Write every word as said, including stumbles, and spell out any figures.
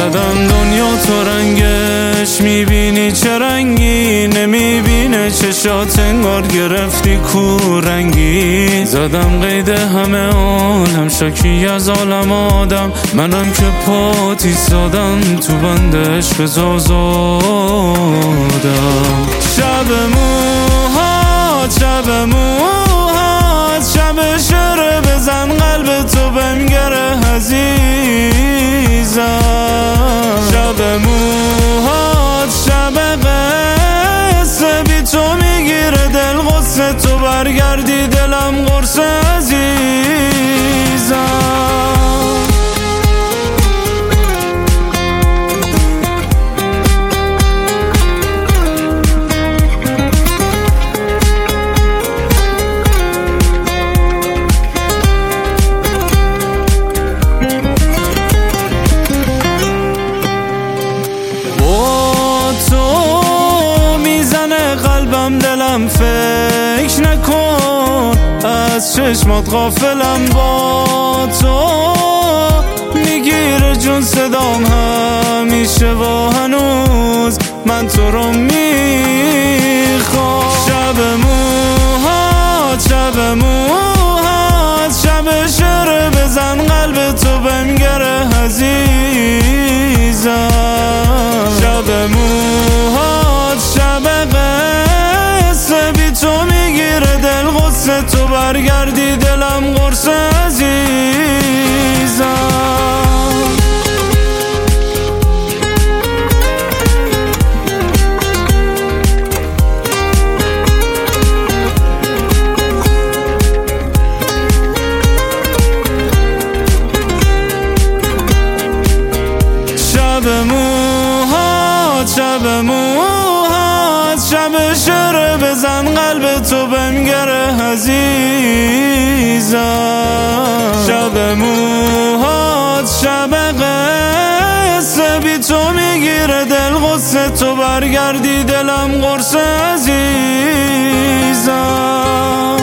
زدم دنیا تو رنگش، میبینی چه رنگی، نمیبینه چشات انگار گرفتی کورنگی. زدم قید همه عالم، شکی از عالم آدم، منم که پاتی سادم تو بندش بزازادم. شب موهات شب موهات شب شره بزن قلب تو بهم گره عزیزم. شب موهات شب قصه بی تو میگیره دل غصه، تو برگردی دلم قرص عزیزم. قلبم دلم فکر نکن، از چشمات غافلم، با تو میگیره جون صدام همیشه و هنوز من تو رو میخوام. شب موهات شب موهات شب شره بزن قلب تو بهم گره عزیزم. شب موهات شب تو میگیره دل غصه، تو برگردی دلم قرص عزیزم. شب موهات شب موهات شب شره بزن قلب تو بهم گره عزیزم. شب موهات شب قصه بی تو میگیره دل غصه، تو برگردی دلم قرص عزیزم.